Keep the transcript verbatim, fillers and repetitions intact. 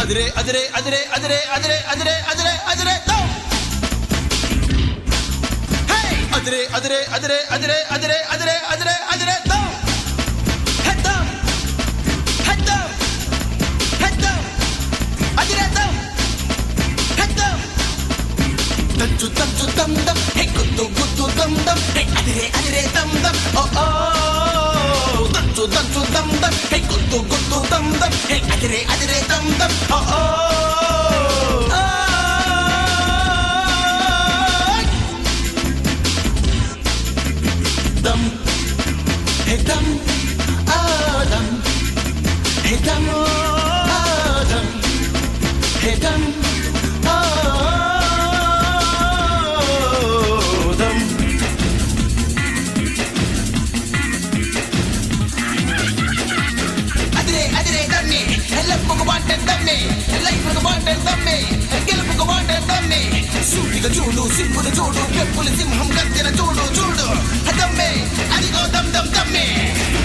అదిరే అదిరే అదిరే అదిరే అదిరే అదిరే అదిరే అదిరే దమ్ హే అదిరే అదిరే అదిరే అదిరే అదిరే అదిరే అదిరే అదిరే దమ్ హే దమ్ హే దమ్ హే దమ్ అదిరే దమ్ హే దమ్ దంచు దంచు దమ్ దమ్ హే గుద్దు గుద్దు దమ్ దమ్ హే అదిరే అదిరే దమ్ దమ్ ఓ ఓ దంచు దంచు దమ్ దమ్ హే గుద్దు గుద్దు దమ్ దమ్ హే అదిరే అదిరే దమ్ దమ్ ఓ ఓ దమ్ హే దమ్ ఆ దమ్ హే దమ్ ఆ దమ్ హే దమ్ ఆ దమ్ అదిరే అదిరే దమ్మే ఎల్లప్పుకు బాటే దమ్మే లైఫ్కు బాటే దమ్మే గెలుపుకు బాటే దమ్మే సూటిగా చూడు సింపులు చూడు పెప్పులు సింహం గర్జన చూడు చూడు దమ్మే అదిగో దమ్ దమ్ దమ్మే